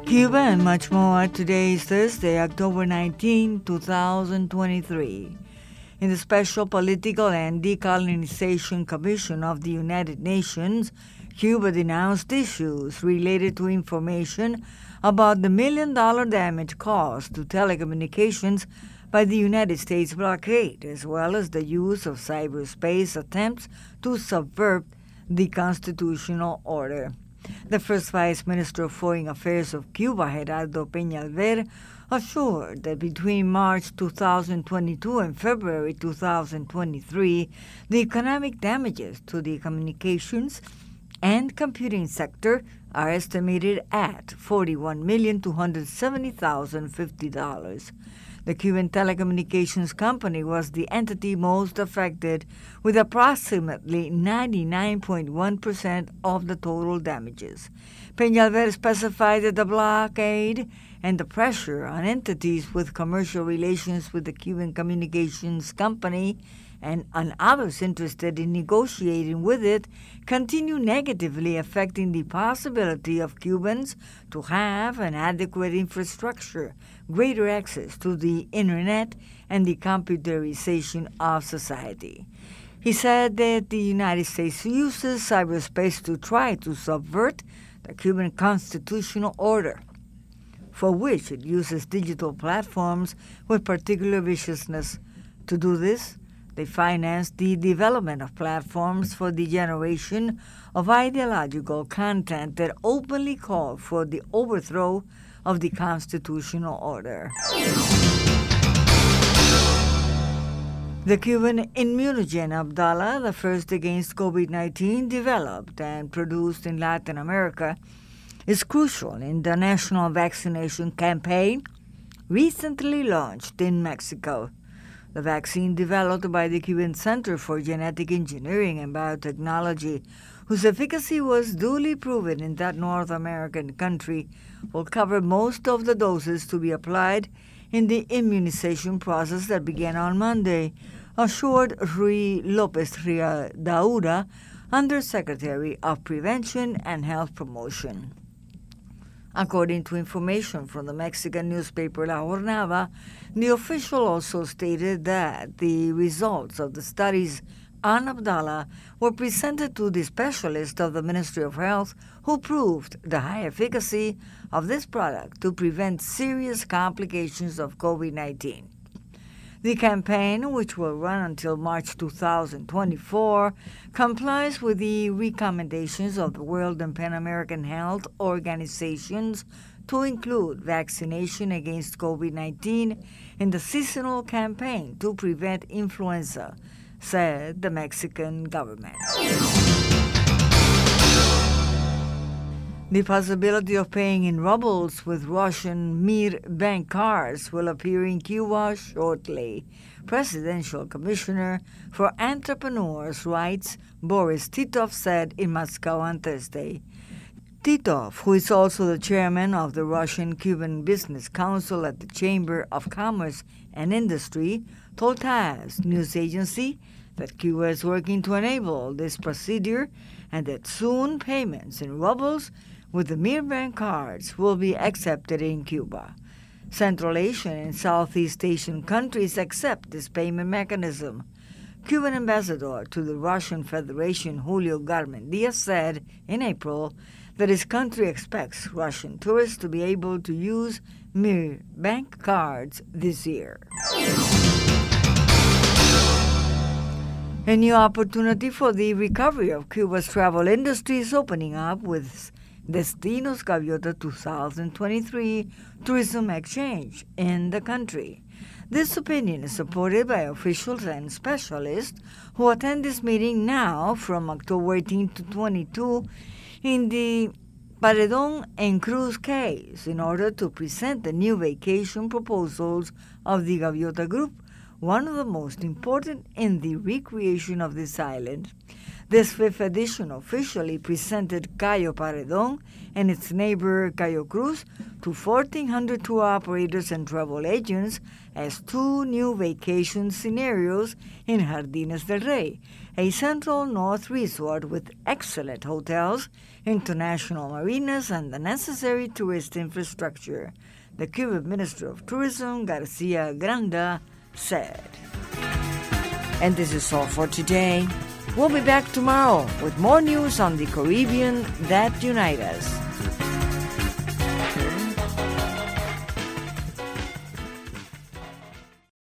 Cuba and much more. Today is Thursday, October 19, 2023. In the Special Political and Decolonization Commission of the United Nations, Cuba denounced issues related to information about the $1 million damage caused to telecommunications by the United States blockade, as well as the use of cyberspace attempts to subvert the constitutional order. The first Vice Minister of Foreign Affairs of Cuba, Gerardo Peñalver, assured that between March 2022 and February 2023, the economic damages to the communications and computing sector are estimated at $41,270,050. The Cuban Telecommunications Company was the entity most affected, with approximately 99.1% of the total damages. Peñalver specified that the blockade and the pressure on entities with commercial relations with the Cuban Communications Company and on others interested in negotiating with it continue negatively affecting the possibility of Cubans to have an adequate infrastructure, greater access to the Internet, and the computerization of society. He said that the United States uses cyberspace to try to subvert the Cuban constitutional order, for which it uses digital platforms with particular viciousness. To do this, they finance the development of platforms for the generation of ideological content that openly call for the overthrow of the constitutional order. The Cuban immunogen Abdala, the first against COVID-19 developed and produced in Latin America, is crucial in the national vaccination campaign recently launched in Mexico. The vaccine developed by the Cuban Center for Genetic Engineering and Biotechnology, whose efficacy was duly proven in that North American country, will cover most of the doses to be applied in the immunization process that began on Monday, assured Ruy Lopez Riadaura, Undersecretary of Prevention and Health Promotion. According to information from the Mexican newspaper La Jornada, the official also stated that the results of the studies on Abdala were presented to the specialist of the Ministry of Health, who proved the high efficacy of this product to prevent serious complications of COVID-19. The campaign, which will run until March 2024, complies with the recommendations of the World and Pan American Health Organizations to include vaccination against COVID-19 in the seasonal campaign to prevent influenza, said the Mexican government. The possibility of paying in rubles with Russian Mir bank cards will appear in Cuba shortly, Presidential Commissioner for Entrepreneurs' Rights Boris Titov said in Moscow on Thursday. Titov, who is also the chairman of the Russian-Cuban Business Council at the Chamber of Commerce and Industry, told TASS news agency that Cuba is working to enable this procedure and that soon payments in rubles with the Mir bank cards will be accepted in Cuba. Central Asian and Southeast Asian countries accept this payment mechanism. Cuban ambassador to the Russian Federation, Julio Garmendia, said in April that his country expects Russian tourists to be able to use Mir bank cards this year. A new opportunity for the recovery of Cuba's travel industry is opening up with Destinos Gaviota 2023 Tourism Exchange in the country. This opinion is supported by officials and specialists who attend this meeting now from October 18 to 22 in the Paredón and Cruz Cays in order to present the new vacation proposals of the Gaviota Group, one of the most important in the recreation of this island. This fifth edition officially presented Cayo Paredón and its neighbor Cayo Cruz to 1,400 tour operators and travel agents as two new vacation scenarios in Jardines del Rey, a central north resort with excellent hotels, international marinas, and the necessary tourist infrastructure, the Cuban Minister of Tourism, Garcia Granda, said. And this is all for today. We'll be back tomorrow with more news on the Caribbean that unite us.